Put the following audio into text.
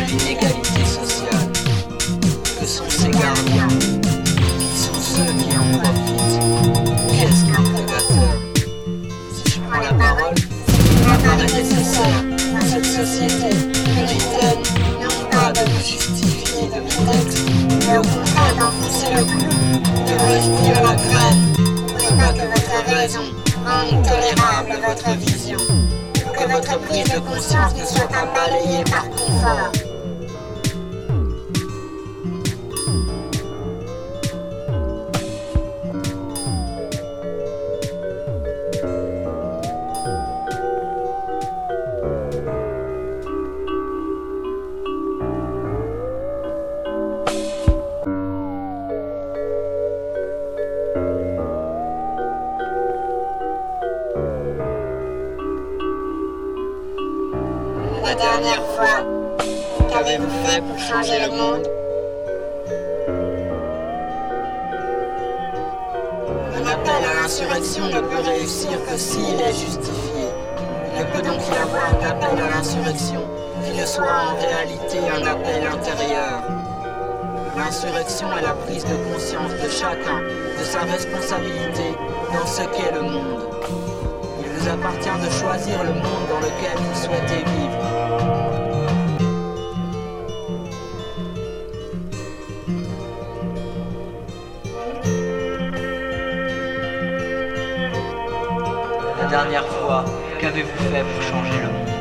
l'inégalité sociale. Que sont ces gardiens? Qui sont ceux qui en profitent? Qu'est-ce qu'un prédateur? Si je prends la parole, il m'apparaît nécessaire dans cette société puritaine, non pas de me justifier de mes textes, mais au contraire d'enfoncer le clou, de dire la graine. N'oubliez pas que votre raison rend intolérable votre vision, que votre prise de conscience ne soit pas balayée par confort. La dernière fois, qu'avez-vous fait pour changer le monde? Un appel à l'insurrection ne peut réussir que s'il est justifié. Il ne peut donc y avoir d'appel à l'insurrection qui ne soit en réalité un appel intérieur. L'insurrection est la prise de conscience de chacun de sa responsabilité dans ce qu'est le monde. Il vous appartient de choisir le monde dans lequel vous souhaitez vivre. La dernière fois, qu'avez-vous fait pour changer le monde?